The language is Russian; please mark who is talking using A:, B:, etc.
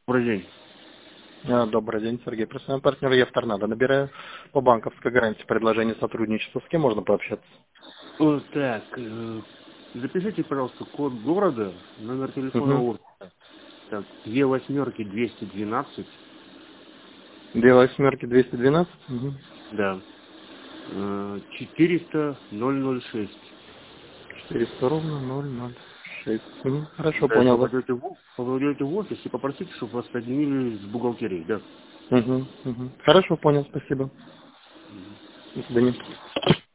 A: Добрый день.
B: Добрый день, Сергей. Профессиональный партнер Евторнадо. Набираю по банковской гарантии предложение сотрудничества. С кем можно пообщаться?
A: Так, запишите, пожалуйста, код города, номер телефона офиса. Так, 2 8 212.
B: 2 8 212?
A: Да. 400 006.
B: 400 ровно 006. Хорошо,
A: Дальше
B: понял вас.
A: попадете в офис и попросите, чтобы вас соединили с бухгалтерией, да?
B: Хорошо, понял, спасибо. До свидания.